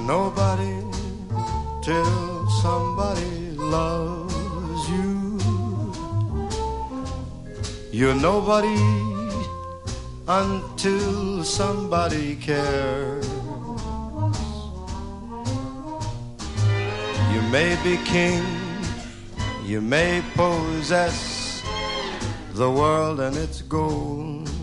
nobody till somebody loves you. You're nobody until somebody cares. You may be king, you may possess the world and its gold,